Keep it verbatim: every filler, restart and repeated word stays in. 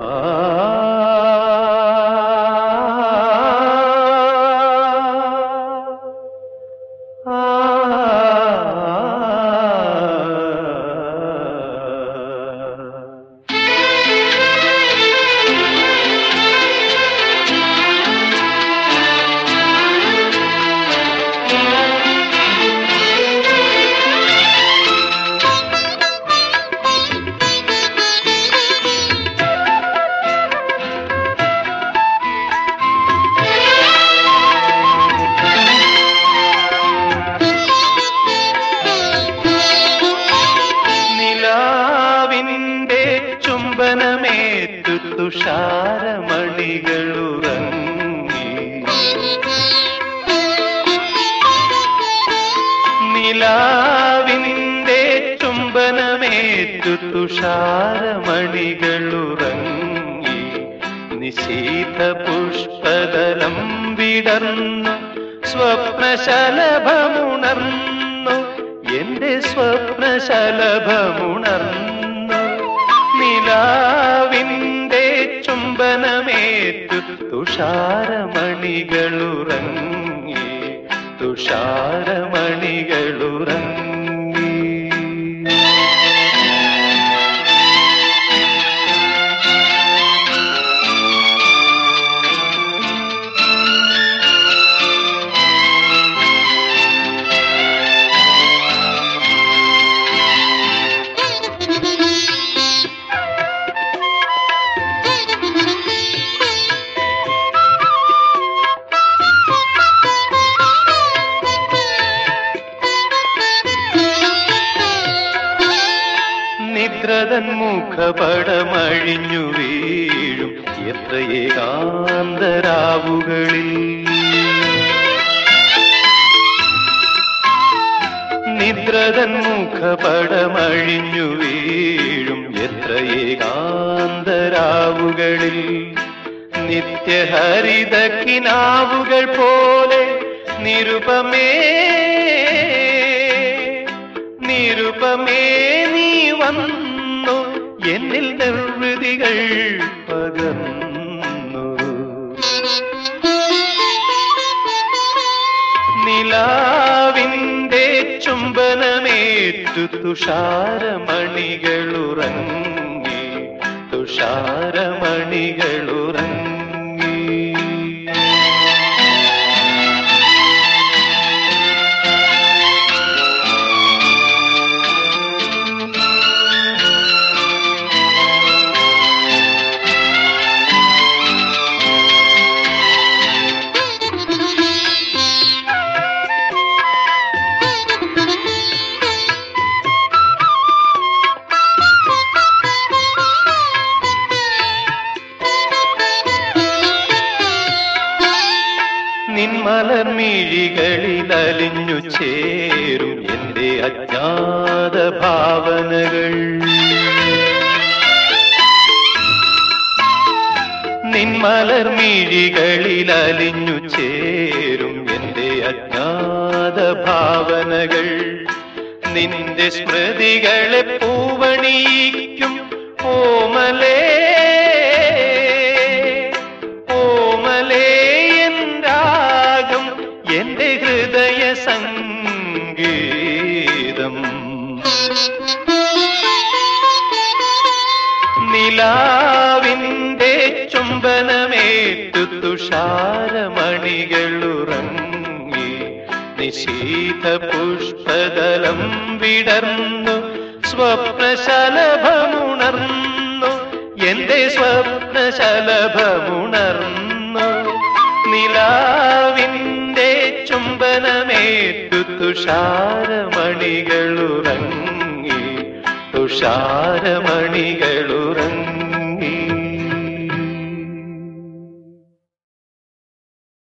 ചുംബനമേറ്റു തുഷാരമണികളുറങ്ങി നിലാവിന്റെ ചുംബനമേറ്റു തുഷാരമണികളുറങ്ങി നിശീത പുഷ്പദലം വിടർന്നു സ്വപ്നശലഭമുണർന്നു എന്റെ സ്വപ്നശലഭമുണർന്നു നിലാവിന്റെ ചുംബനമേറ്റു തുഷാരമണികളുറങ്ങി തുഷാരമണികളുറങ്ങി നിദ്രതൻ മുഖപടമഴിഞ്ഞു വീഴും എത്ര ഏകാന്തരാവുകളിൽ നിദ്രതൻ മുഖപടമഴിഞ്ഞു വീഴും എത്ര ഏകാന്തരാവുകളിൽ നിത്യഹരിത കിനാവുകൾ പോലെ നിരുപമേ നിരുപമേ നീ വന്നു എന്നിൽ നിർവൃതികൾ പകർന്നു നിലാവിന്റെ ചുംബനമേറ്റു തുഷാരമണികളുറങ്ങി തുഷാരമണികളുറങ്ങി നിൻമലർമിഴികളിൽ അലിഞ്ഞു ചേരും എന്റെ അജ്ഞാത ഭാവനകൾ നിൻമലർമിഴികളിൽ അലിഞ്ഞു ചേരും എന്റെ അജ്ഞാത ഭാവനകൾ നിന്റെ സ്മൃതികളെ പൂവണിയിക്കും ഓമലേ എന്റെ ഹൃദയ സംഗീതം നിലാവിന്റെ ചുംബനമേറ്റു തുഷാരമണികളുറങ്ങി നിശീത പുഷ്പദലം വിടർന്നു സ്വപ്നശലഭമുണർന്നു എന്റെ സ്വപ്നശലഭമുണർന്നു നിലാവിന്റെ ചുംബനമേറ്റു തുഷാരമണികളുറങ്ങി തുഷാരമണി